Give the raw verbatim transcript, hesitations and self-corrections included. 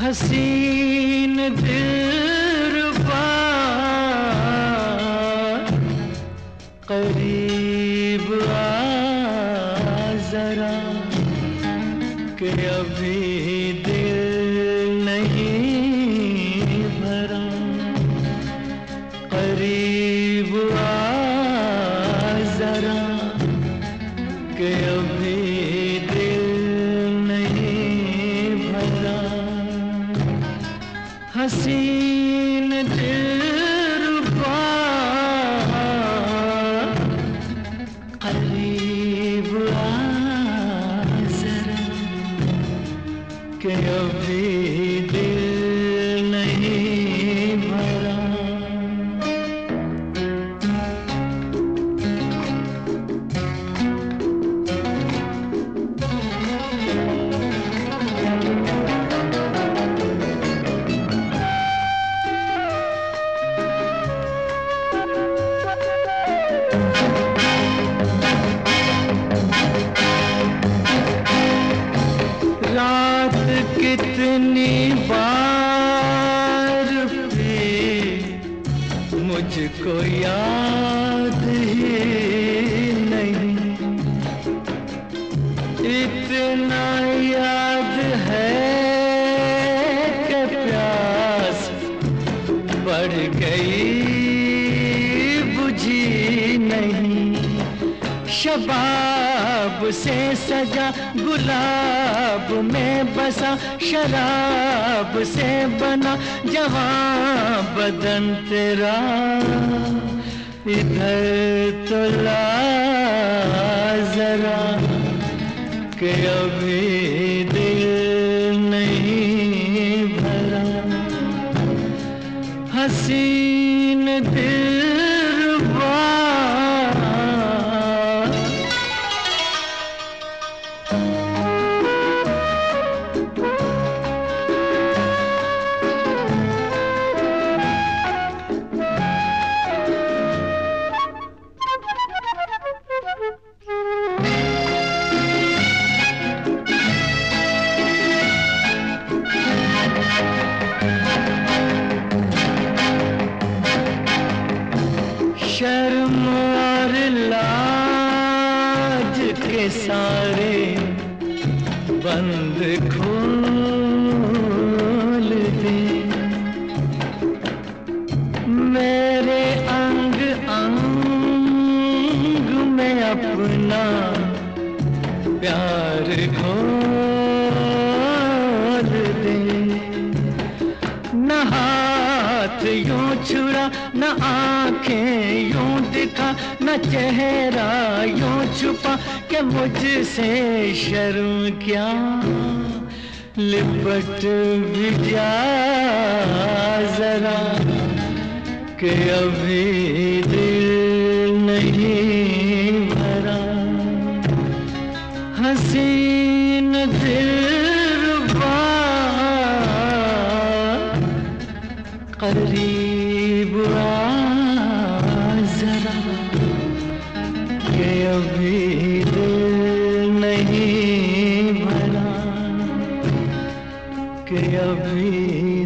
हसीन दिलरुबा करीब आ जरा कि अभी दिल नहीं भरा। करीब आ जरा कि अभी दिल नहीं भरा। हसीन दिलरुबा करीब आ जरा कि अभी दिल नहीं भरा। रात कितनी बार भी मुझको याद ही नहीं। इतना याद है कि प्यास बढ़ गई बुझी नहीं। शबाब से सजा गुलाब में बसा शराब से बना जवां बदन तेरा। इधर तो ला जरा कि अभी दिल नहीं भरा। हसीन दिलरुबा शर्म और लाज के सारे बंद खोल दे। मेरे अंग अंग में अपना प्यार घोल दे। न हाथ यूं छुड़ा न आंखें यूं दिखा न चेहरा यूं छुपा कि मुझसे शर्म क्या। लिपट भी जा जरा कि अभी दिल नहीं भरा। हसीन दिलरुबा करीब आ जरा कि अभी दिल नहीं भरा। कि अभी